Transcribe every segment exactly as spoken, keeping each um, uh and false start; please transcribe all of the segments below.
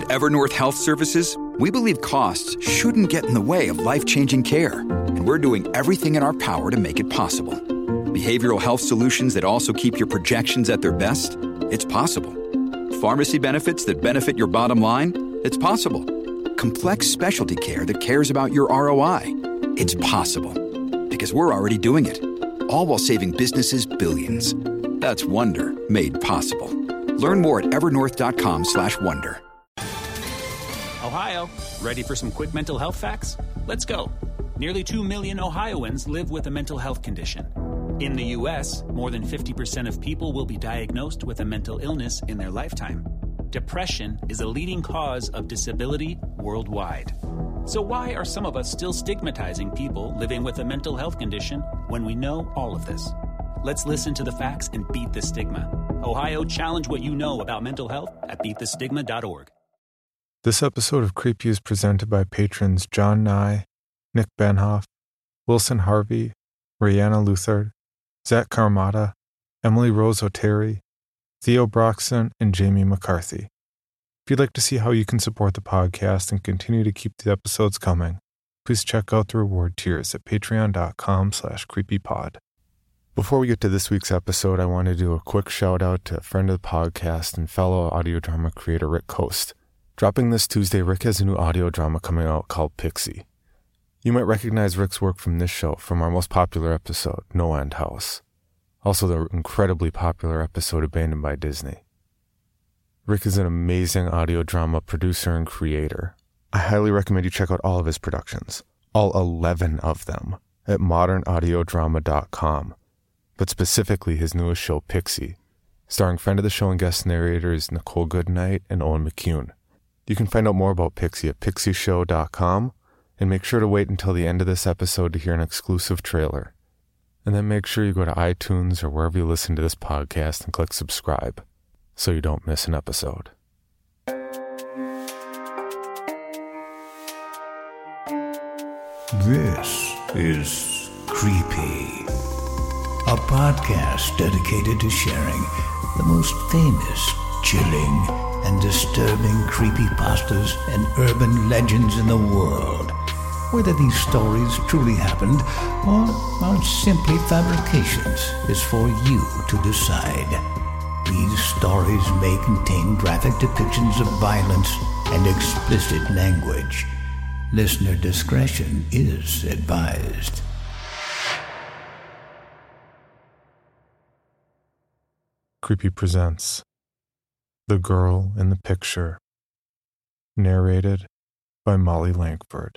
At Evernorth Health Services, we believe costs shouldn't get in the way of life-changing care, and we're doing everything in our power to make it possible. Behavioral health solutions that also keep your projections at their best? It's possible. Pharmacy benefits that benefit your bottom line? It's possible. Complex specialty care that cares about your R O I? It's possible. Because we're already doing it. All while saving businesses billions. That's Wonder made possible. Learn more at evernorth.com slash wonder. Ohio, ready for some quick mental health facts? Let's go. Nearly two million Ohioans live with a mental health condition. In the U S, more than fifty percent of people will be diagnosed with a mental illness in their lifetime. Depression is a leading cause of disability worldwide. So why are some of us still stigmatizing people living with a mental health condition when we know all of this? Let's listen to the facts and beat the stigma. Ohio, challenge what you know about mental health at beat the stigma dot org. This episode of Creepy is presented by patrons John Nye, Nick Benhoff, Wilson Harvey, Rihanna Luthard, Zach Carmada, Emily Rose O'Terry, Theo Broxton, and Jamie McCarthy. If you'd like to see how you can support the podcast and continue to keep the episodes coming, please check out the reward tiers at patreon.com slash creepypod. Before we get to this week's episode, I want to do a quick shout out to a friend of the podcast and fellow audio drama creator Rick Coast. Dropping this Tuesday, Rick has a new audio drama coming out called Pixie. You might recognize Rick's work from this show, from our most popular episode, No End House. Also the incredibly popular episode Abandoned by Disney. Rick is an amazing audio drama producer and creator. I highly recommend you check out all of his productions, all eleven of them, at modern audio drama dot com, but specifically his newest show, Pixie, starring friend of the show and guest narrators Nicole Goodnight and Owen McCune. You can find out more about Pixie at pixie show dot com, and make sure to wait until the end of this episode to hear an exclusive trailer. And then make sure you go to iTunes or wherever you listen to this podcast and click subscribe so you don't miss an episode. This is Creepy, a podcast dedicated to sharing the most famous, chilling, and disturbing creepypastas and urban legends in the world. Whether these stories truly happened or are simply fabrications is for you to decide. These stories may contain graphic depictions of violence and explicit language. Listener discretion is advised. Creepy presents The Girl in the Picture, narrated by Molly Langford.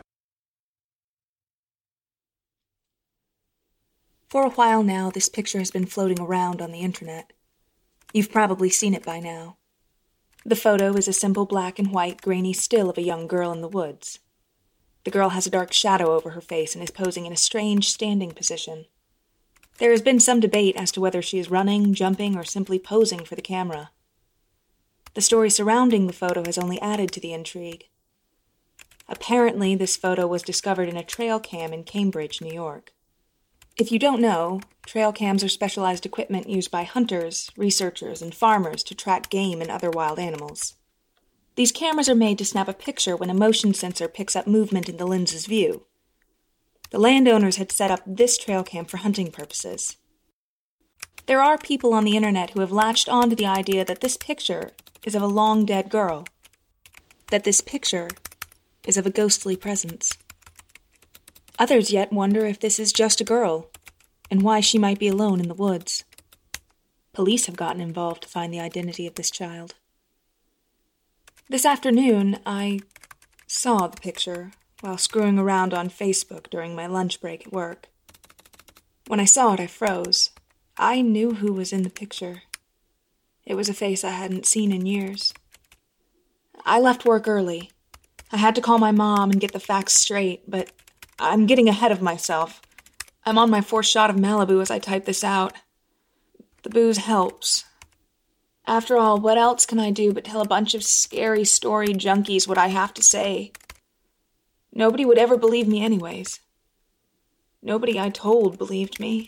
For a while now, this picture has been floating around on the internet. You've probably seen it by now. The photo is a simple black and white grainy still of a young girl in the woods. The girl has a dark shadow over her face and is posing in a strange standing position. There has been some debate as to whether she is running, jumping, or simply posing for the camera. The story surrounding the photo has only added to the intrigue. Apparently, this photo was discovered in a trail cam in Cambridge, New York. If you don't know, trail cams are specialized equipment used by hunters, researchers, and farmers to track game and other wild animals. These cameras are made to snap a picture when a motion sensor picks up movement in the lens's view. The landowners had set up this trail cam for hunting purposes. There are people on the internet who have latched on to the idea that this picture is of a long-dead girl, that this picture is of a ghostly presence. Others yet wonder if this is just a girl, and why she might be alone in the woods. Police have gotten involved to find the identity of this child. This afternoon, I saw the picture while screwing around on Facebook during my lunch break at work. When I saw it, I froze. I knew who was in the picture. It was a face I hadn't seen in years. I left work early. I had to call my mom and get the facts straight, but I'm getting ahead of myself. I'm on my fourth shot of Malibu as I type this out. The booze helps. After all, what else can I do but tell a bunch of scary story junkies what I have to say? Nobody would ever believe me anyways. Nobody I told believed me.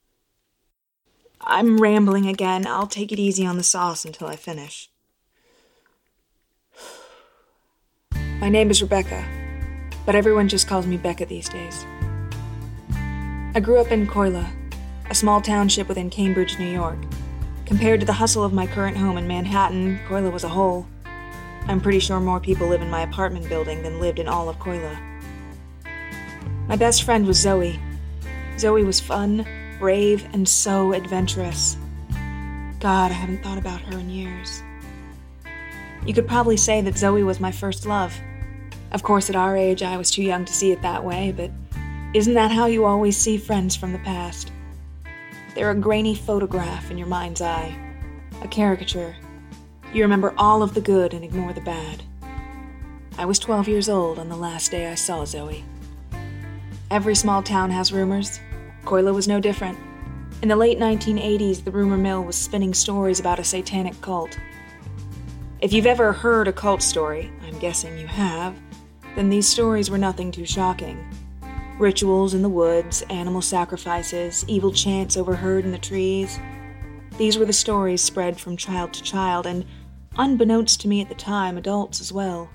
I'm rambling again. I'll take it easy on the sauce until I finish. My name is Rebecca, but everyone just calls me Becca these days. I grew up in Coila, a small township within Cambridge, New York. Compared to the hustle of my current home in Manhattan, Coila was a hole. I'm pretty sure more people live in my apartment building than lived in all of Coila. My best friend was Zoe. Zoe was fun, brave, and so adventurous. God, I haven't thought about her in years. You could probably say that Zoe was my first love. Of course, at our age, I was too young to see it that way, but isn't that how you always see friends from the past? They're a grainy photograph in your mind's eye, a caricature. You remember all of the good and ignore the bad. I was twelve years old on the last day I saw Zoe. Every small town has rumors. Coila was no different. In the late nineteen eighties, the rumor mill was spinning stories about a satanic cult. If you've ever heard a cult story, I'm guessing you have, then these stories were nothing too shocking. Rituals in the woods, animal sacrifices, evil chants overheard in the trees. These were the stories spread from child to child, and, unbeknownst to me at the time, adults as well.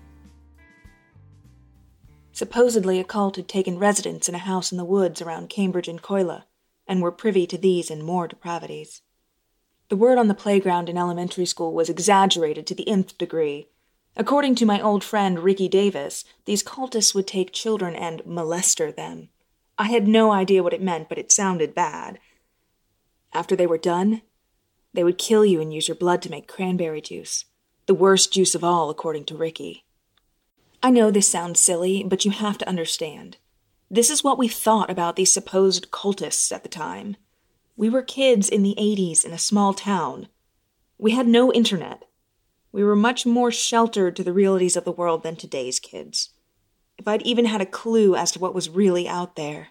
Supposedly, a cult had taken residence in a house in the woods around Cambridge and Coila, and were privy to these and more depravities. The word on the playground in elementary school was exaggerated to the nth degree. According to my old friend Ricky Davis, these cultists would take children and molester them. I had no idea what it meant, but it sounded bad. After they were done, they would kill you and use your blood to make cranberry juice. The worst juice of all, according to Ricky. I know this sounds silly, but you have to understand. This is what we thought about these supposed cultists at the time. We were kids in the eighties in a small town. We had no internet. We were much more sheltered to the realities of the world than today's kids. If I'd even had a clue as to what was really out there.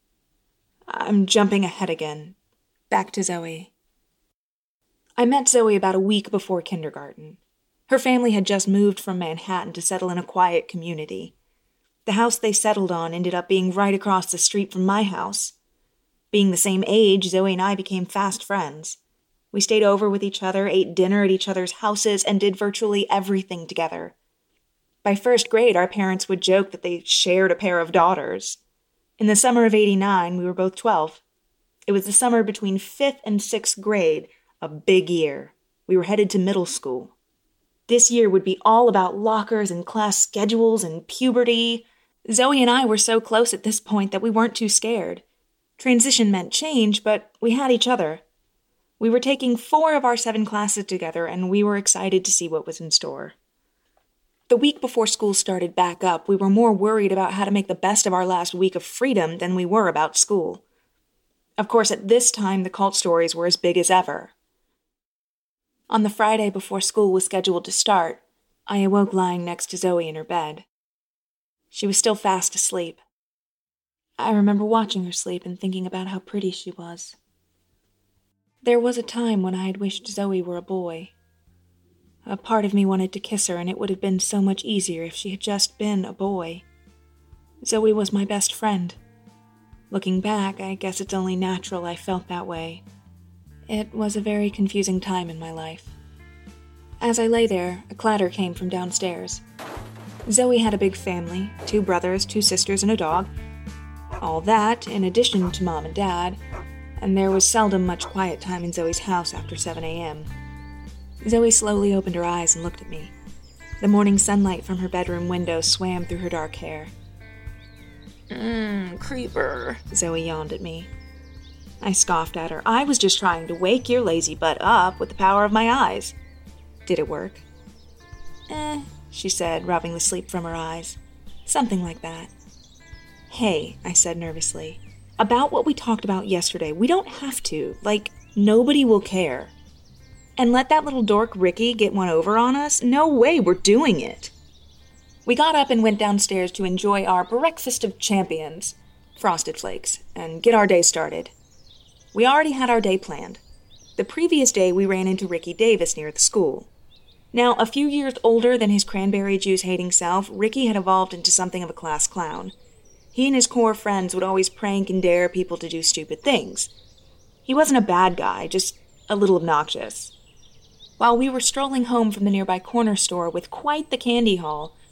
I'm jumping ahead again. Back to Zoe. I met Zoe about a week before kindergarten. Her family had just moved from Manhattan to settle in a quiet community. The house they settled on ended up being right across the street from my house. Being the same age, Zoe and I became fast friends. We stayed over with each other, ate dinner at each other's houses, and did virtually everything together. By first grade, our parents would joke that they shared a pair of daughters. In the summer of eighty-nine, we were both twelve. It was the summer between fifth and sixth grade, a big year. We were headed to middle school. This year would be all about lockers and class schedules and puberty. Zoe and I were so close at this point that we weren't too scared. Transition meant change, but we had each other. We were taking four of our seven classes together, and we were excited to see what was in store. The week before school started back up, we were more worried about how to make the best of our last week of freedom than we were about school. Of course, at this time, the cult stories were as big as ever. On the Friday before school was scheduled to start, I awoke lying next to Zoe in her bed. She was still fast asleep. I remember watching her sleep and thinking about how pretty she was. There was a time when I had wished Zoe were a boy. A part of me wanted to kiss her, and it would have been so much easier if she had just been a boy. Zoe was my best friend. Looking back, I guess it's only natural I felt that way. It was a very confusing time in my life. As I lay there, a clatter came from downstairs. Zoe had a big family, two brothers, two sisters, and a dog. All that, in addition to Mom and Dad, and there was seldom much quiet time in Zoe's house after seven a.m. Zoe slowly opened her eyes and looked at me. The morning sunlight from her bedroom window swam through her dark hair. Mmm, creeper, Zoe yawned at me. I scoffed at her. I was just trying to wake your lazy butt up with the power of my eyes. Did it work? Eh, she said, rubbing the sleep from her eyes. Something like that. Hey, I said nervously. About what we talked about yesterday, we don't have to. Like, nobody will care. And let that little dork Ricky get one over on us? No way, we're doing it. We got up and went downstairs to enjoy our breakfast of champions, Frosted Flakes, and get our day started. We already had our day planned. The previous day, we ran into Ricky Davis near the school. Now, a few years older than his cranberry juice-hating self, Ricky had evolved into something of a class clown. He and his core friends would always prank and dare people to do stupid things. He wasn't a bad guy, just a little obnoxious. While we were strolling home from the nearby corner store with quite the candy haul,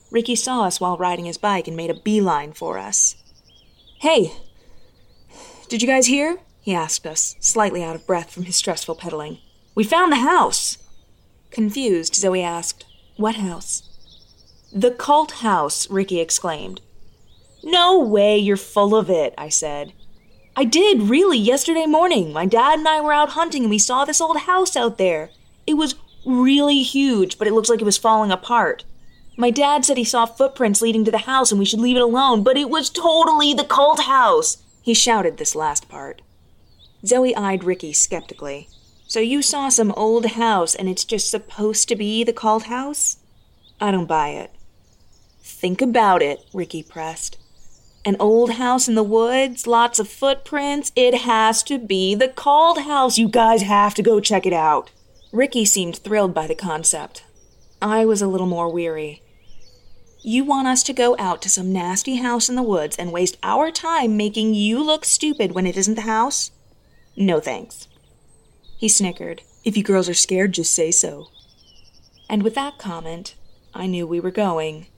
Ricky saw us while riding his bike and made a beeline for us. "Hey, did you guys hear?" he asked us, slightly out of breath from his stressful pedaling. "We found the house!" Confused, Zoe asked, "What house?" "The cult house," Ricky exclaimed. "No way, you're full of it," I said. "I did, really, yesterday morning. My dad and I were out hunting and we saw this old house out there. It was really huge, but it looks like it was falling apart. My dad said he saw footprints leading to the house and we should leave it alone, but it was totally the cult house." He shouted this last part. Zoe eyed Ricky skeptically. "So you saw some old house and it's just supposed to be the cult house?" "I don't buy it." "Think about it," Ricky pressed. "An old house in the woods, lots of footprints. It has to be the cult house. You guys have to go check it out." Ricky seemed thrilled by the concept. I was a little more weary. "You want us to go out to some nasty house in the woods and waste our time making you look stupid when it isn't the house? No thanks." He snickered. "If you girls are scared, just say so." And with that comment, I knew we were going.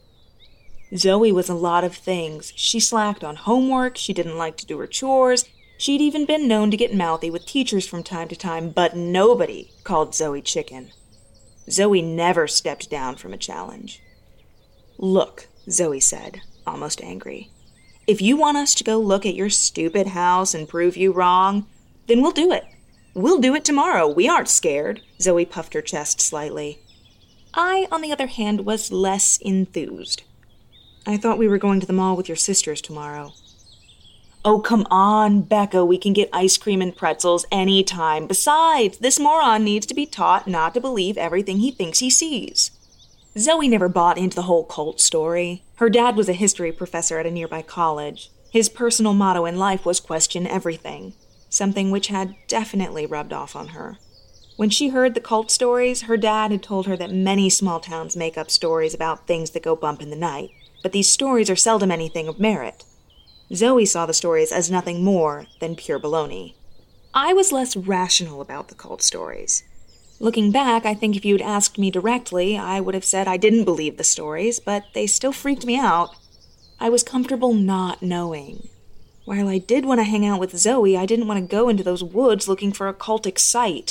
Zoe was a lot of things. She slacked on homework, she didn't like to do her chores, she'd even been known to get mouthy with teachers from time to time, but nobody called Zoe chicken. Zoe never stepped down from a challenge. "Look," Zoe said, almost angry. "If you want us to go look at your stupid house and prove you wrong, then we'll do it. We'll do it tomorrow. We aren't scared." Zoe puffed her chest slightly. I, on the other hand, was less enthused. "I thought we were going to the mall with your sisters tomorrow." "Oh, come on, Becca. We can get ice cream and pretzels any time. Besides, this moron needs to be taught not to believe everything he thinks he sees." Zoe never bought into the whole cult story. Her dad was a history professor at a nearby college. His personal motto in life was question everything, something which had definitely rubbed off on her. When she heard the cult stories, her dad had told her that many small towns make up stories about things that go bump in the night, but these stories are seldom anything of merit. Zoe saw the stories as nothing more than pure baloney. I was less rational about the cult stories. Looking back, I think if you'd asked me directly, I would have said I didn't believe the stories, but they still freaked me out. I was comfortable not knowing. While I did want to hang out with Zoe, I didn't want to go into those woods looking for a cultic site.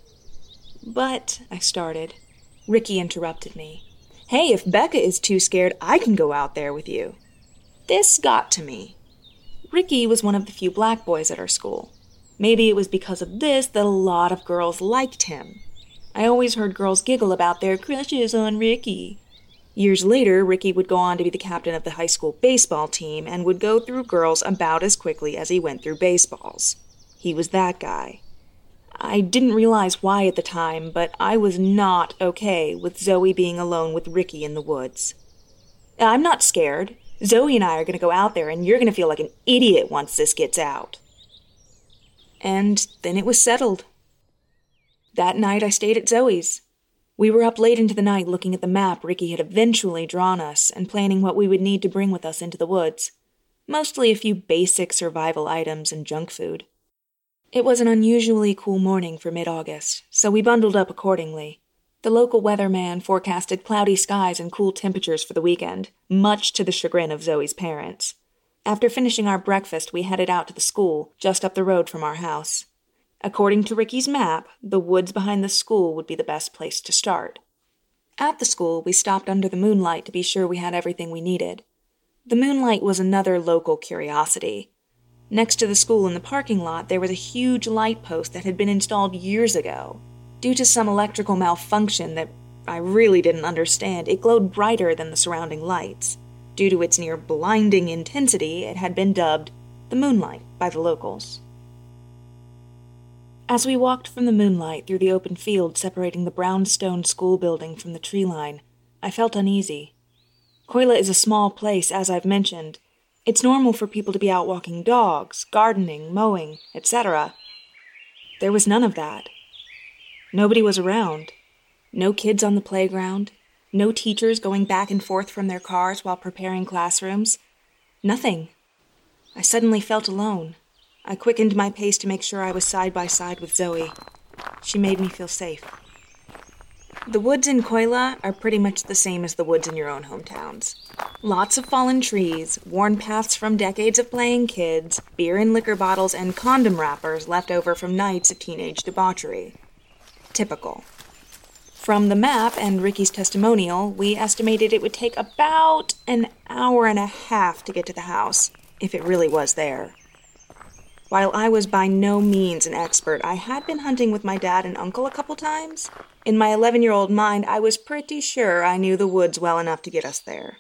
"But," I started. Ricky interrupted me. "Hey, if Becca is too scared, I can go out there with you." This got to me. Ricky was one of the few black boys at our school. Maybe it was because of this that a lot of girls liked him. I always heard girls giggle about their crushes on Ricky. Years later, Ricky would go on to be the captain of the high school baseball team and would go through girls about as quickly as he went through baseballs. He was that guy. I didn't realize why at the time, but I was not okay with Zoe being alone with Ricky in the woods. "I'm not scared. Zoe and I are going to go out there, and you're going to feel like an idiot once this gets out." And then it was settled. That night I stayed at Zoe's. We were up late into the night looking at the map Ricky had eventually drawn us and planning what we would need to bring with us into the woods. Mostly a few basic survival items and junk food. It was an unusually cool morning for mid-August, so we bundled up accordingly. The local weatherman forecasted cloudy skies and cool temperatures for the weekend, much to the chagrin of Zoe's parents. After finishing our breakfast, we headed out to the school, just up the road from our house. According to Ricky's map, the woods behind the school would be the best place to start. At the school, we stopped under the moonlight to be sure we had everything we needed. The moonlight was another local curiosity. Next to the school in the parking lot, there was a huge light post that had been installed years ago. Due to some electrical malfunction that I really didn't understand, it glowed brighter than the surrounding lights. Due to its near blinding intensity, it had been dubbed the Moonlight by the locals. As we walked from the moonlight through the open field separating the brownstone school building from the tree line, I felt uneasy. Coila is a small place, as I've mentioned. It's normal for people to be out walking dogs, gardening, mowing, et cetera. There was none of that. Nobody was around. No kids on the playground. No teachers going back and forth from their cars while preparing classrooms. Nothing. I suddenly felt alone. I quickened my pace to make sure I was side by side with Zoe. She made me feel safe. The woods in Koila are pretty much the same as the woods in your own hometowns. Lots of fallen trees, worn paths from decades of playing kids, beer and liquor bottles, and condom wrappers left over from nights of teenage debauchery. Typical. From the map and Ricky's testimonial, we estimated it would take about an hour and a half to get to the house, if it really was there. While I was by no means an expert, I had been hunting with my dad and uncle a couple times. In my eleven-year-old mind, I was pretty sure I knew the woods well enough to get us there.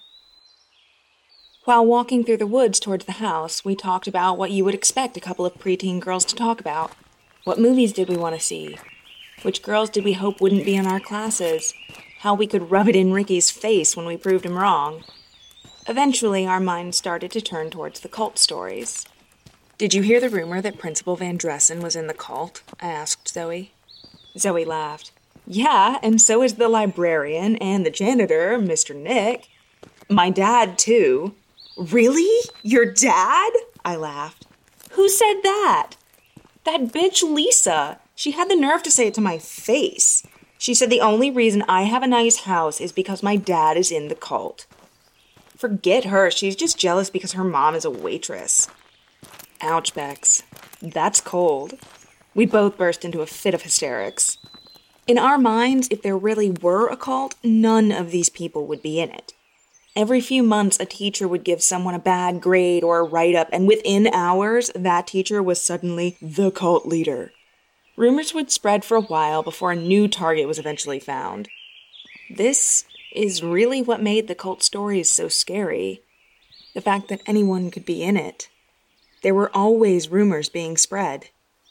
While walking through the woods towards the house, we talked about what you would expect a couple of preteen girls to talk about. What movies did we want to see? Which girls did we hope wouldn't be in our classes? How we could rub it in Ricky's face when we proved him wrong. Eventually, our minds started to turn towards the cult stories. "Did you hear the rumor that Principal Van Dressen was in the cult?" I asked Zoe. Zoe laughed. "Yeah, and so is the librarian and the janitor, Mister Nick. My dad, too." "Really? Your dad?" I laughed. "Who said that?" "That bitch Lisa. She had the nerve to say it to my face. She said the only reason I have a nice house is because my dad is in the cult." "Forget her. She's just jealous because her mom is a waitress." Ouch, Bex. That's cold. We both burst into a fit of hysterics. In our minds, if there really were a cult, none of these people would be in it. Every few months, a teacher would give someone a bad grade or a write-up, and within hours, that teacher was suddenly the cult leader. Rumors would spread for a while before a new target was eventually found. This is really what made the cult stories so scary. The fact that anyone could be in it. There were always rumors being spread.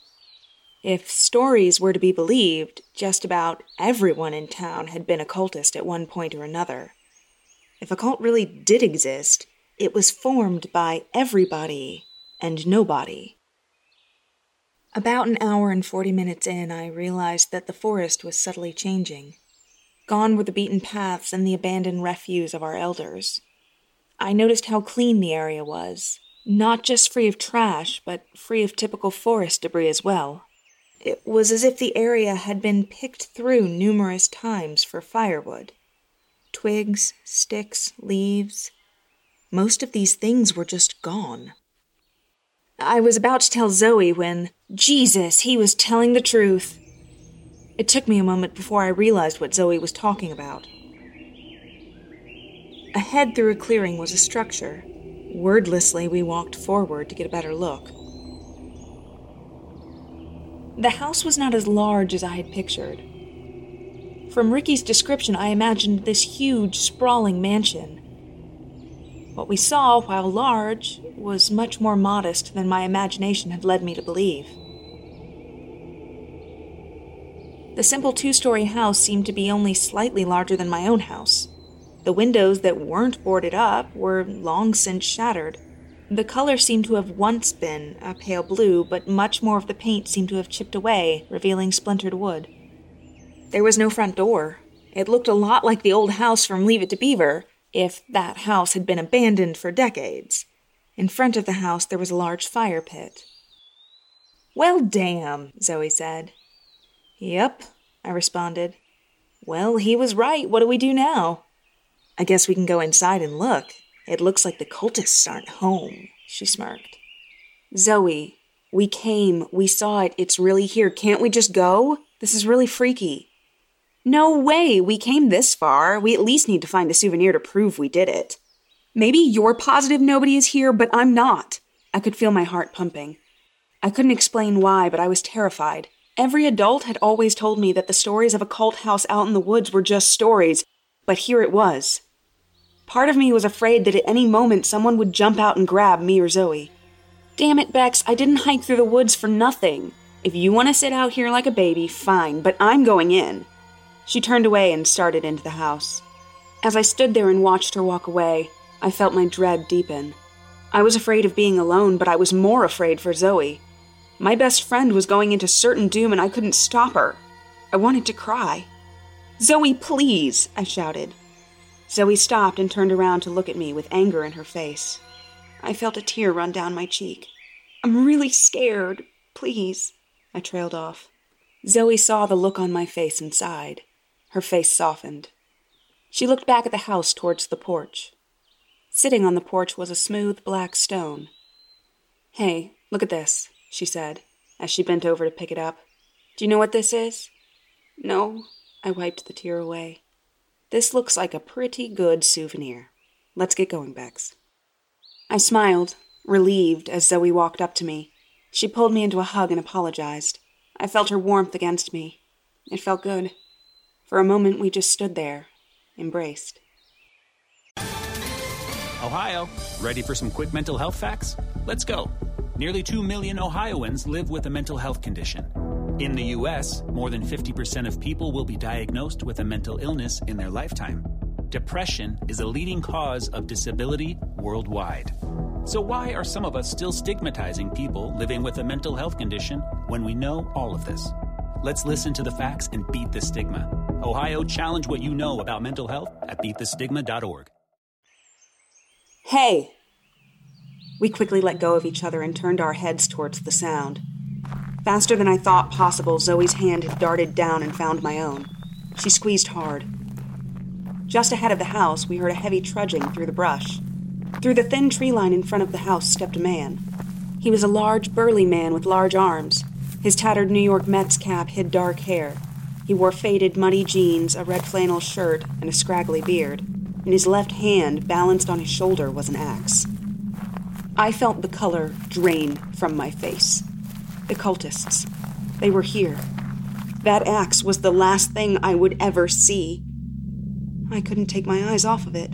If stories were to be believed, just about everyone in town had been a cultist at one point or another. If a cult really did exist, it was formed by everybody and nobody. About an hour and forty minutes in, I realized that the forest was subtly changing. Gone were the beaten paths and the abandoned refuse of our elders. I noticed how clean the area was, not just free of trash, but free of typical forest debris as well. It was as if the area had been picked through numerous times for firewood. Twigs, sticks, leaves. Most of these things were just gone. I was about to tell Zoe when, Jesus, he was telling the truth. It took me a moment before I realized what Zoe was talking about. Ahead through a clearing was a structure. Wordlessly, we walked forward to get a better look. The house was not as large as I had pictured. From Ricky's description, I imagined this huge, sprawling mansion. What we saw, while large, was much more modest than my imagination had led me to believe. The simple two-story house seemed to be only slightly larger than my own house. The windows that weren't boarded up were long since shattered. The color seemed to have once been a pale blue, but much more of the paint seemed to have chipped away, revealing splintered wood. There was no front door. It looked a lot like the old house from Leave It to Beaver, if that house had been abandoned for decades. In front of the house there was a large fire pit. "Well, damn," Zoe said. "Yep," I responded. "Well, he was right. What do we do now?" "I guess we can go inside and look. It looks like the cultists aren't home," she smirked. "Zoe, we came. We saw it. It's really here. Can't we just go? This is really freaky." "No way! We came this far. We at least need to find a souvenir to prove we did it." "Maybe you're positive nobody is here, but I'm not." I could feel my heart pumping. I couldn't explain why, but I was terrified. Every adult had always told me that the stories of a cult house out in the woods were just stories, but here it was. Part of me was afraid that at any moment someone would jump out and grab me or Zoe. "Damn it, Bex, I didn't hike through the woods for nothing. If you want to sit out here like a baby, fine, but I'm going in." She turned away and started into the house. As I stood there and watched her walk away, I felt my dread deepen. I was afraid of being alone, but I was more afraid for Zoe. My best friend was going into certain doom and I couldn't stop her. I wanted to cry. "Zoe, please!" I shouted. Zoe stopped and turned around to look at me with anger in her face. I felt a tear run down my cheek. "I'm really scared. Please." I trailed off. Zoe saw the look on my face and sighed. Her face softened. She looked back at the house towards the porch. Sitting on the porch was a smooth black stone. "Hey, look at this," she said, as she bent over to pick it up. "Do you know what this is?" "No," I wiped the tear away. "This looks like a pretty good souvenir. Let's get going, Bex." I smiled, relieved, as Zoe walked up to me. She pulled me into a hug and apologized. I felt her warmth against me. It felt good. For a moment, we just stood there, embraced. Ohio, ready for some quick mental health facts? Let's go. Nearly two million Ohioans live with a mental health condition. In the U S, more than fifty percent of people will be diagnosed with a mental illness in their lifetime. Depression is a leading cause of disability worldwide. So why are some of us still stigmatizing people living with a mental health condition when we know all of this? Let's listen to the facts and beat the stigma. Ohio, challenge what you know about mental health at beat the stigma dot org. Hey! We quickly let go of each other and turned our heads towards the sound. Faster than I thought possible, Zoe's hand had darted down and found my own. She squeezed hard. Just ahead of the house, we heard a heavy trudging through the brush. Through the thin tree line in front of the house stepped a man. He was a large, burly man with large arms. His tattered New York Mets cap hid dark hair. He wore faded, muddy jeans, a red flannel shirt, and a scraggly beard. In his left hand, balanced on his shoulder, was an axe. I felt the color drain from my face. The cultists. They were here. That axe was the last thing I would ever see. I couldn't take my eyes off of it.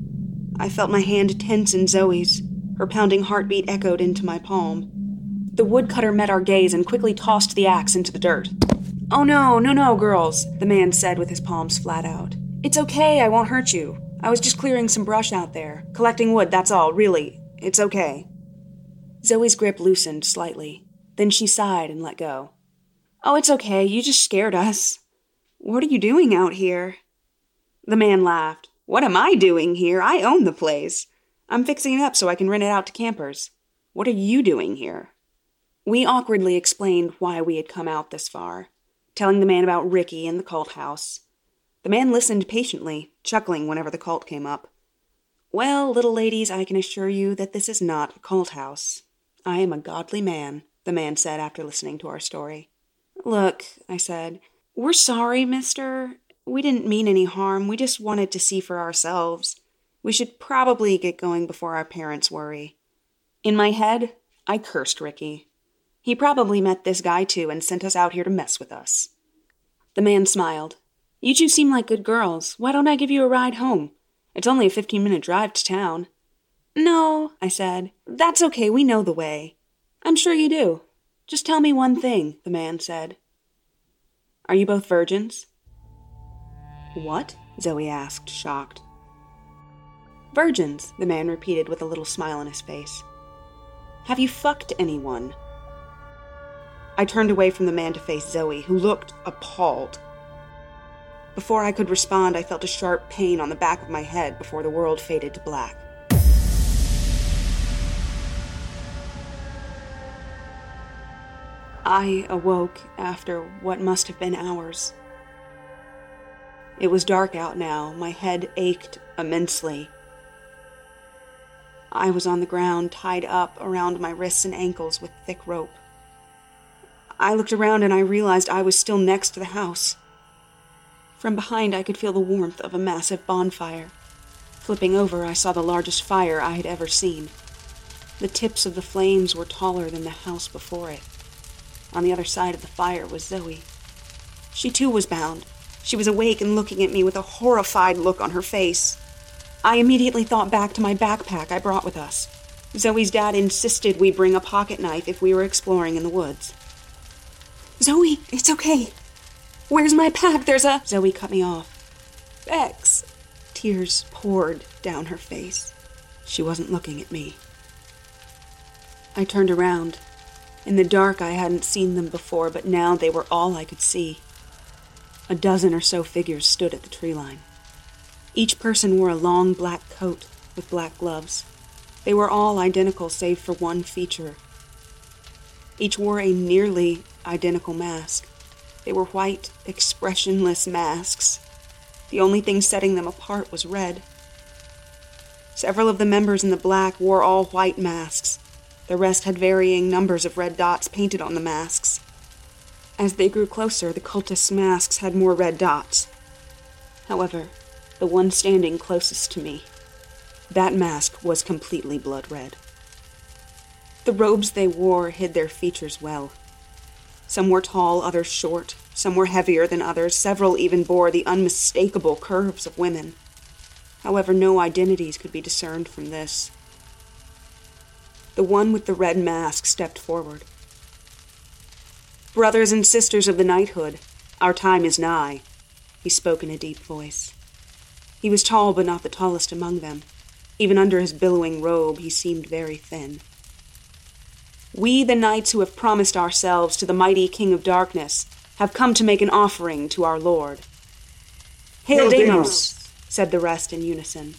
I felt my hand tense in Zoe's. Her pounding heartbeat echoed into my palm. The woodcutter met our gaze and quickly tossed the axe into the dirt. "Oh no, no, no, girls," the man said with his palms flat out. "It's okay, I won't hurt you. I was just clearing some brush out there. Collecting wood, that's all, really. It's okay." Zoe's grip loosened slightly. Then she sighed and let go. "Oh, it's okay, you just scared us. What are you doing out here?" The man laughed. "What am I doing here? I own the place. I'm fixing it up so I can rent it out to campers. What are you doing here?" We awkwardly explained why we had come out this far, telling the man about Ricky and the cult house. The man listened patiently, chuckling whenever the cult came up. "Well, little ladies, I can assure you that this is not a cult house. I am a godly man," the man said after listening to our story. "Look," I said, "we're sorry, mister. We didn't mean any harm. We just wanted to see for ourselves. We should probably get going before our parents worry." In my head, I cursed Ricky. He probably met this guy too and sent us out here to mess with us. The man smiled. "You two seem like good girls. Why don't I give you a ride home? It's only a fifteen-minute drive to town." "No," I said. "That's okay, we know the way." "I'm sure you do. Just tell me one thing," the man said. "Are you both virgins?" "What?" Zoe asked, shocked. "Virgins," the man repeated with a little smile on his face. "Have you fucked anyone?" I turned away from the man to face Zoe, who looked appalled. Before I could respond, I felt a sharp pain on the back of my head before the world faded to black. I awoke after what must have been hours. It was dark out now. My head ached immensely. I was on the ground, tied up around my wrists and ankles with thick rope. I looked around and I realized I was still next to the house. From behind, I could feel the warmth of a massive bonfire. Flipping over, I saw the largest fire I had ever seen. The tips of the flames were taller than the house before it. On the other side of the fire was Zoe. She too was bound. She was awake and looking at me with a horrified look on her face. I immediately thought back to my backpack I brought with us. Zoe's dad insisted we bring a pocket knife if we were exploring in the woods. "Zoe, it's okay. Where's my pack? There's a..." Zoe cut me off. "Bex." Tears poured down her face. She wasn't looking at me. I turned around. In the dark, I hadn't seen them before, but now they were all I could see. A dozen or so figures stood at the tree line. Each person wore a long black coat with black gloves. They were all identical save for one feature. Each wore a nearly identical mask. They were white, expressionless masks. The only thing setting them apart was red. Several of the members in the black wore all white masks. The rest had varying numbers of red dots painted on the masks. As they grew closer, the cultists' masks had more red dots. However, the one standing closest to me, that mask was completely blood red. The robes they wore hid their features well. Some were tall, others short. Some were heavier than others. Several even bore the unmistakable curves of women. However, no identities could be discerned from this. The one with the red mask stepped forward. "Brothers and sisters of the knighthood, our time is nigh," he spoke in a deep voice. He was tall, but not the tallest among them. Even under his billowing robe, he seemed very thin. "We, the knights who have promised ourselves to the mighty King of Darkness, have come to make an offering to our Lord." "Hail, Hail Deimos," said the rest in unison.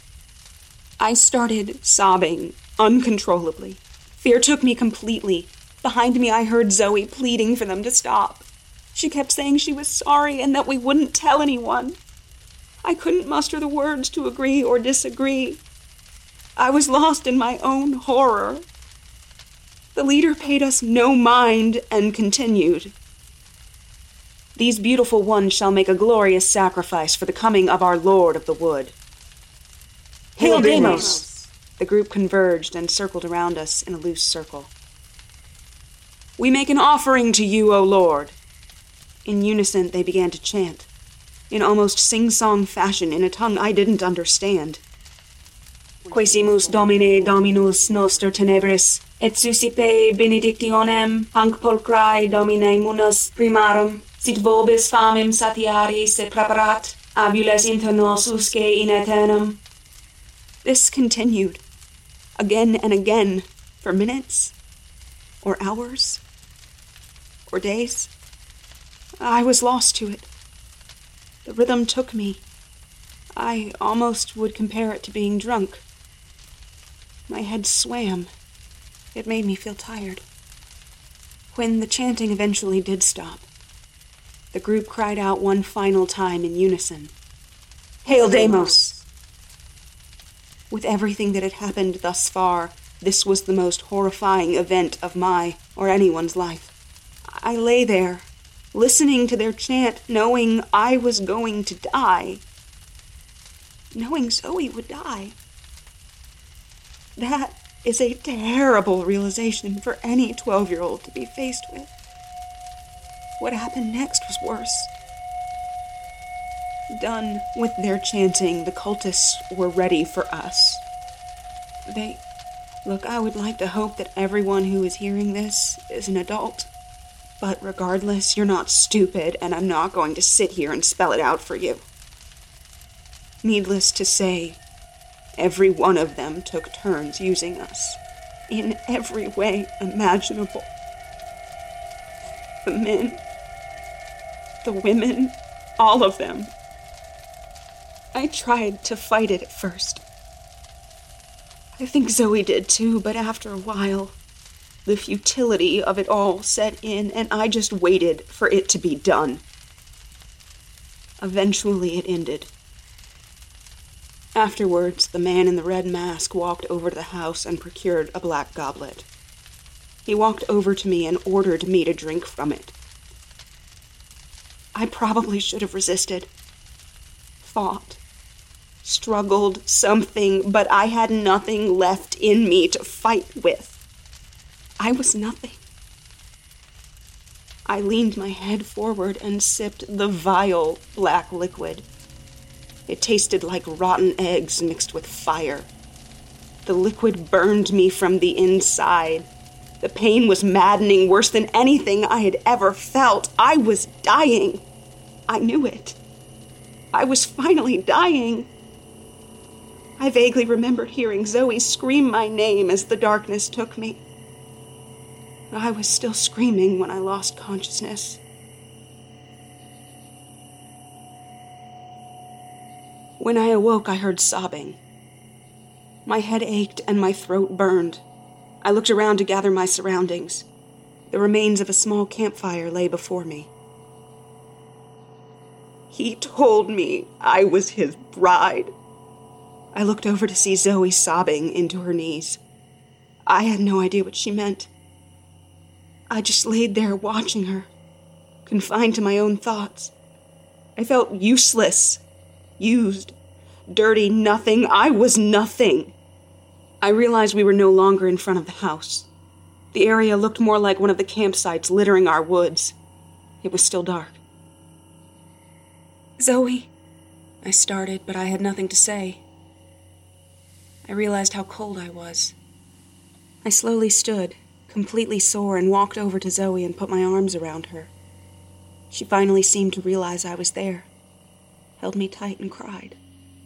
I started sobbing uncontrollably. Fear took me completely. Behind me, I heard Zoe pleading for them to stop. She kept saying she was sorry and that we wouldn't tell anyone. I couldn't muster the words to agree or disagree. I was lost in my own horror. The leader paid us no mind and continued. "These beautiful ones shall make a glorious sacrifice for the coming of our Lord of the Wood." "Hail, Deimos!" The group converged and circled around us in a loose circle. "We make an offering to you, O Lord." In unison, they began to chant, in almost sing-song fashion in a tongue I didn't understand. "Quesimus Domine Dominus noster tenebris, et suscipe benedictionem hanc pulchrae Domine munus primarum, sit vobis famem satiari se preparat, abules inter nos usque in aeternum." This continued, again and again, for minutes, or hours, or days. I was lost to it. The rhythm took me. I almost would compare it to being drunk. My head swam. It made me feel tired. When the chanting eventually did stop, the group cried out one final time in unison, "Hail Deimos!" With everything that had happened thus far, this was the most horrifying event of my or anyone's life. I lay there, listening to their chant, knowing I was going to die. Knowing Zoe would die. That is a terrible realization for any twelve-year-old to be faced with. What happened next was worse. Done with their chanting, the cultists were ready for us. They... Look, I would like to hope that everyone who is hearing this is an adult. But regardless, you're not stupid, and I'm not going to sit here and spell it out for you. Needless to say, every one of them took turns using us, in every way imaginable. The men, the women, all of them. I tried to fight it at first. I think Zoe did too, but after a while, the futility of it all set in, and I just waited for it to be done. Eventually it ended. Afterwards, the man in the red mask walked over to the house and procured a black goblet. He walked over to me and ordered me to drink from it. I probably should have resisted, fought, struggled something, but I had nothing left in me to fight with. I was nothing. I leaned my head forward and sipped the vile black liquid. It tasted like rotten eggs mixed with fire. The liquid burned me from the inside. The pain was maddening, worse than anything I had ever felt. I was dying. I knew it. I was finally dying. I vaguely remembered hearing Zoe scream my name as the darkness took me. I was still screaming when I lost consciousness. When I awoke, I heard sobbing. My head ached and my throat burned. I looked around to gather my surroundings. The remains of a small campfire lay before me. He told me I was his bride. I looked over to see Zoe sobbing into her knees. I had no idea what she meant. I just laid there watching her, confined to my own thoughts. I felt useless, used, dirty, nothing. I was nothing. I realized we were no longer in front of the house. The area looked more like one of the campsites littering our woods. It was still dark. Zoe, I started, but I had nothing to say. I realized how cold I was. I slowly stood, completely sore, and walked over to Zoe and put my arms around her. She finally seemed to realize I was there, held me tight and cried.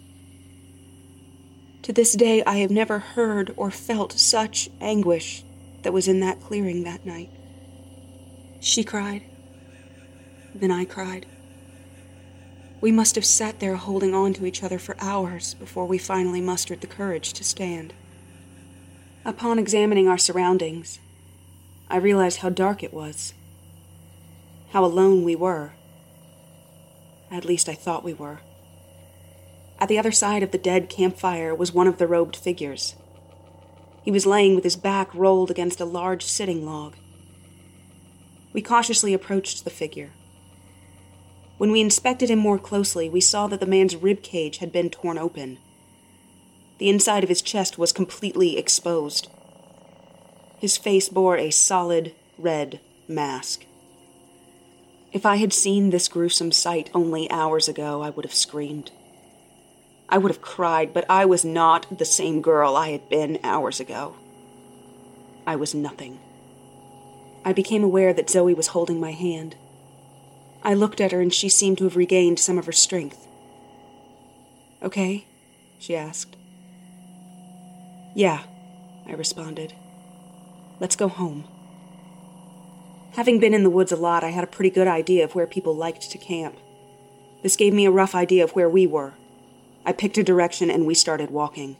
To this day, I have never heard or felt such anguish that was in that clearing that night. She cried. Then I cried. We must have sat there holding on to each other for hours before we finally mustered the courage to stand. Upon examining our surroundings, I realized how dark it was, how alone we were. At least I thought we were. At the other side of the dead campfire was one of the robed figures. He was laying with his back rolled against a large sitting log. We cautiously approached the figure. When we inspected him more closely, we saw that the man's rib cage had been torn open. The inside of his chest was completely exposed. His face bore a solid red mask. If I had seen this gruesome sight only hours ago, I would have screamed. I would have cried, but I was not the same girl I had been hours ago. I was nothing. I became aware that Zoe was holding my hand. I looked at her and she seemed to have regained some of her strength. "Okay?" she asked. "Yeah," I responded. "Let's go home." Having been in the woods a lot, I had a pretty good idea of where people liked to camp. This gave me a rough idea of where we were. I picked a direction and we started walking.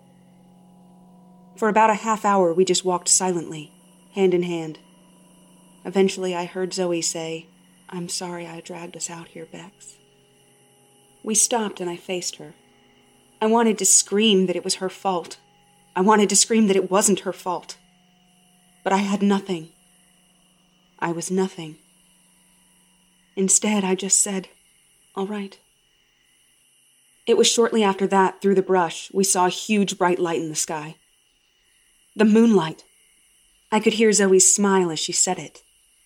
For about a half hour, we just walked silently, hand in hand. Eventually, I heard Zoe say, "I'm sorry I dragged us out here, Bex." We stopped and I faced her. I wanted to scream that it was her fault. I wanted to scream that it wasn't her fault. But I had nothing. I was nothing. Instead, I just said, "All right." It was shortly after that, through the brush, we saw a huge bright light in the sky. The moonlight. I could hear Zoe's smile as she said it.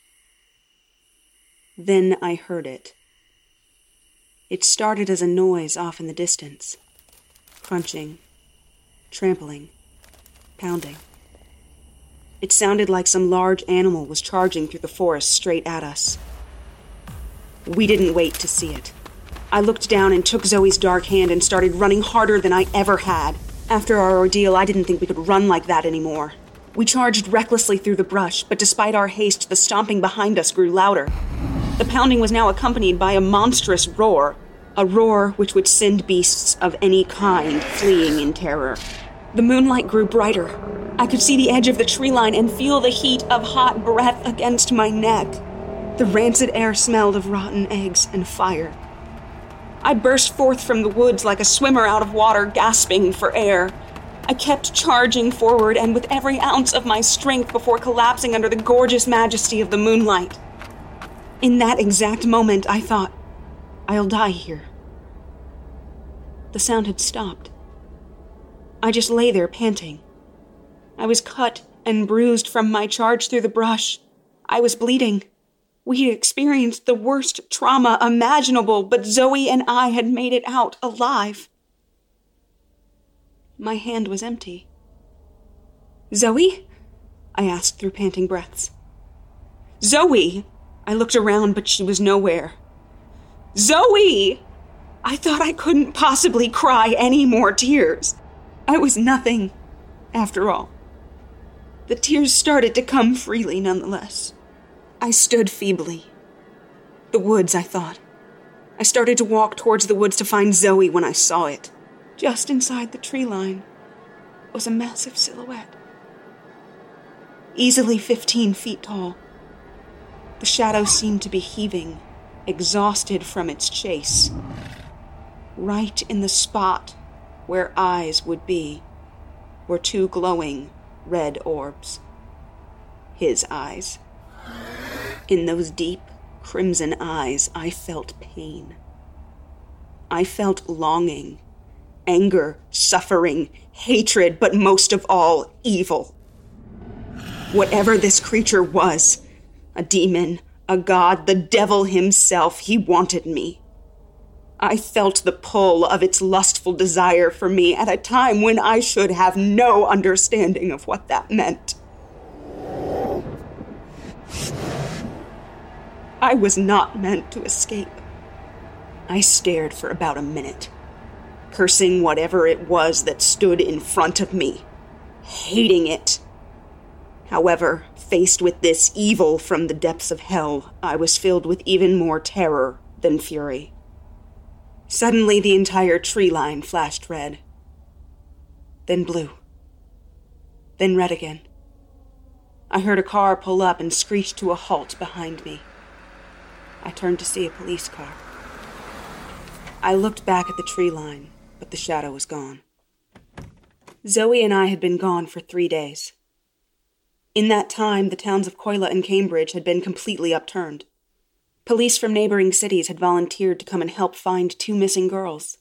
Then I heard it. It started as a noise off in the distance. Crunching, trampling, pounding. It sounded like some large animal was charging through the forest straight at us. We didn't wait to see it. I looked down and took Zoe's dark hand and started running harder than I ever had. After our ordeal, I didn't think we could run like that anymore. We charged recklessly through the brush, but despite our haste, the stomping behind us grew louder. The pounding was now accompanied by a monstrous roar, a roar which would send beasts of any kind fleeing in terror. The moonlight grew brighter. I could see the edge of the tree line and feel the heat of hot breath against my neck. The rancid air smelled of rotten eggs and fire. I burst forth from the woods like a swimmer out of water, gasping for air. I kept charging forward, and with every ounce of my strength before collapsing under the gorgeous majesty of the moonlight. In that exact moment, I thought, I'll die here. The sound had stopped. I just lay there panting. I was cut and bruised from my charge through the brush. I was bleeding. We had experienced the worst trauma imaginable, but Zoe and I had made it out alive. My hand was empty. "Zoe?" I asked through panting breaths. "Zoe!" I looked around, but she was nowhere. "Zoe!" I thought I couldn't possibly cry any more tears. I was nothing, after all. The tears started to come freely nonetheless. I stood feebly. The woods, I thought. I started to walk towards the woods to find Zoe when I saw it. Just inside the tree line was a massive silhouette. Easily fifteen feet tall. The shadows seemed to be heaving, exhausted from its chase. Right in the spot where eyes would be were two glowing red orbs. His eyes. In those deep crimson eyes, I felt pain. I felt longing, anger, suffering, hatred, but most of all, evil. Whatever this creature was, a demon, a god, the devil himself, he wanted me. I felt the pull of its lustful desire for me at a time when I should have no understanding of what that meant. I was not meant to escape. I stared for about a minute, cursing whatever it was that stood in front of me, hating it. However, faced with this evil from the depths of hell, I was filled with even more terror than fury. Suddenly, the entire tree line flashed red, then blue, then red again. I heard a car pull up and screech to a halt behind me. I turned to see a police car. I looked back at the tree line, but the shadow was gone. Zoe and I had been gone for three days. In that time, the towns of Coila and Cambridge had been completely upturned. Police from neighboring cities had volunteered to come and help find two missing girls.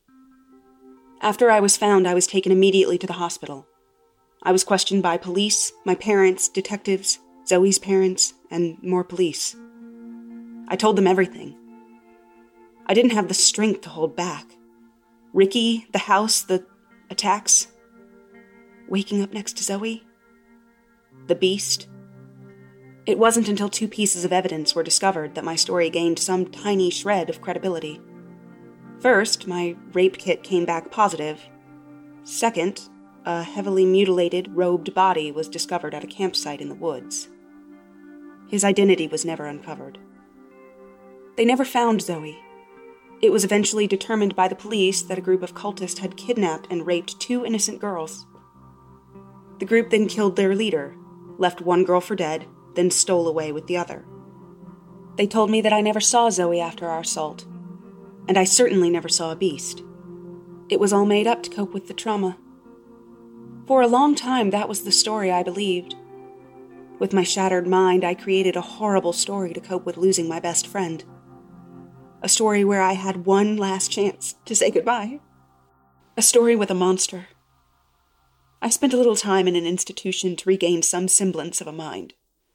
After I was found, I was taken immediately to the hospital. I was questioned by police, my parents, detectives, Zoe's parents, and more police. I told them everything. I didn't have the strength to hold back. Ricky, the house, the attacks, waking up next to Zoe, the beast. It wasn't until two pieces of evidence were discovered that my story gained some tiny shred of credibility. First, my rape kit came back positive. Second, a heavily mutilated, robed body was discovered at a campsite in the woods. His identity was never uncovered. They never found Zoe. It was eventually determined by the police that a group of cultists had kidnapped and raped two innocent girls. The group then killed their leader, left one girl for dead, then stole away with the other. They told me that I never saw Zoe after our assault, and I certainly never saw a beast. It was all made up to cope with the trauma. For a long time, that was the story I believed. With my shattered mind, I created a horrible story to cope with losing my best friend. A story where I had one last chance to say goodbye. A story with a monster. I spent a little time in an institution to regain some semblance of a mind.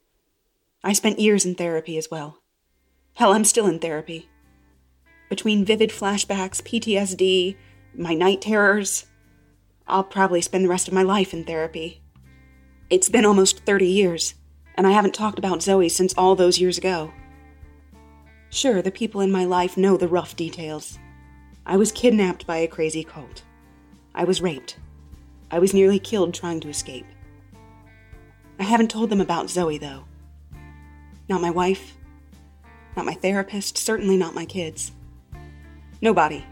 I spent years in therapy as well. Hell, I'm still in therapy. Between vivid flashbacks, P T S D, my night terrors, I'll probably spend the rest of my life in therapy. It's been almost thirty years, and I haven't talked about Zoe since all those years ago. Sure, the people in my life know the rough details. I was kidnapped by a crazy cult. I was raped. I was nearly killed trying to escape. I haven't told them about Zoe, though. Not my wife, not my therapist, certainly not my kids. Nobody.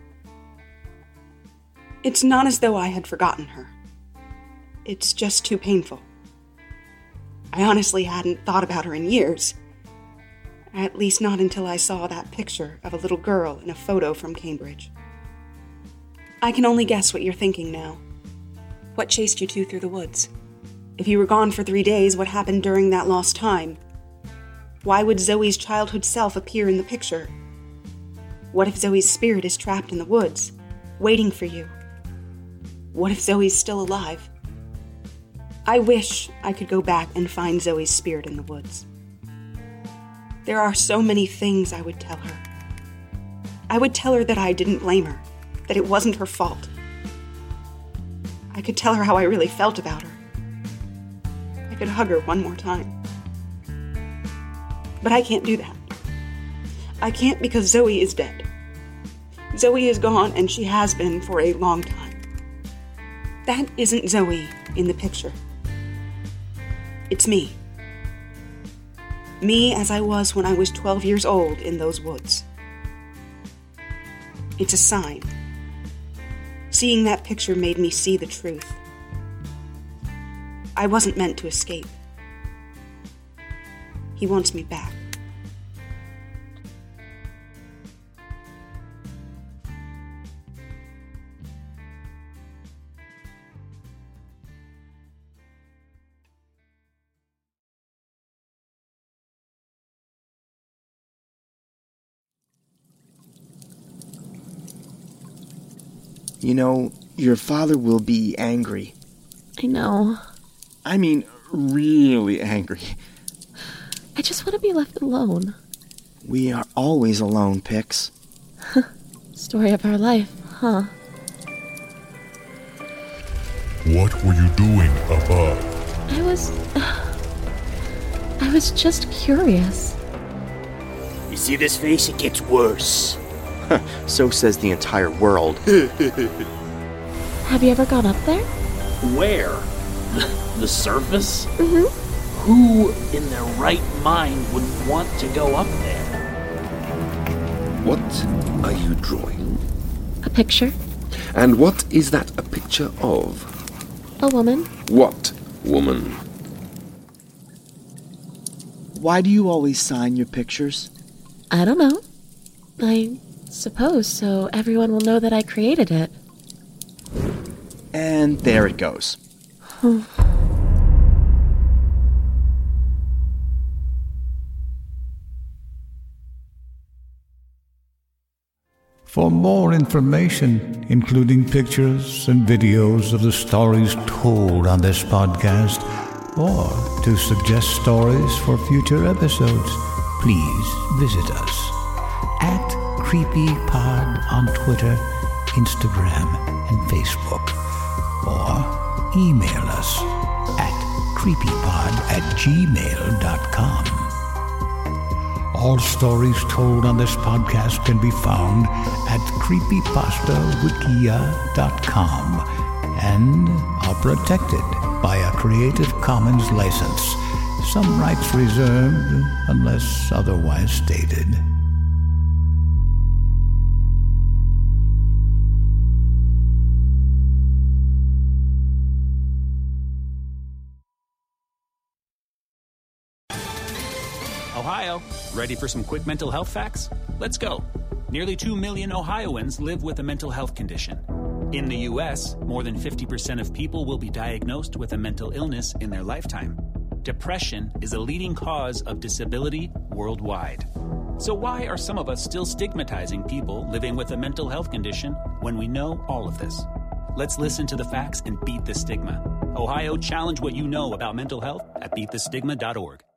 It's not as though I had forgotten her. It's just too painful. I honestly hadn't thought about her in years. At least not until I saw that picture of a little girl in a photo from Cambridge. I can only guess what you're thinking now. What chased you two through the woods? If you were gone for three days, what happened during that lost time? Why would Zoe's childhood self appear in the picture? What if Zoe's spirit is trapped in the woods, waiting for you? What if Zoe's still alive? I wish I could go back and find Zoe's spirit in the woods. There are so many things I would tell her. I would tell her that I didn't blame her, that it wasn't her fault. I could tell her how I really felt about her. I could hug her one more time. But I can't do that. I can't because Zoe is dead. Zoe is gone, and she has been for a long time. That isn't Zoe in the picture. It's me. Me as I was when I was twelve years old in those woods. It's a sign. Seeing that picture made me see the truth. I wasn't meant to escape. He wants me back. You know, your father will be angry. I know. I mean, really angry. I just want to be left alone. We are always alone, Pix. Story of our life, huh? What were you doing above? I was... I was just curious. You see this face? It gets worse. So says the entire world. Have you ever gone up there? Where? The surface? Mm-hmm. Who in their right mind would want to go up there? What are you drawing? A picture. And what is that a picture of? A woman. What woman? Why do you always sign your pictures? I don't know. I suppose so everyone will know that I created it. And there it goes. For more information, including pictures and videos of the stories told on this podcast, or to suggest stories for future episodes, please visit us at CreepyPod on Twitter, Instagram, and Facebook, or email us at creepypod at gmail dot com. All stories told on this podcast can be found at creepypasta wikia dot com and are protected by a Creative Commons license. Some rights reserved unless otherwise stated. Ohio, ready for some quick mental health facts? Let's go. Nearly two million Ohioans live with a mental health condition. In the U S, more than fifty percent of people will be diagnosed with a mental illness in their lifetime. Depression is a leading cause of disability worldwide. So why are some of us still stigmatizing people living with a mental health condition when we know all of this? Let's listen to the facts and beat the stigma. Ohio, challenge what you know about mental health at beat the stigma dot org.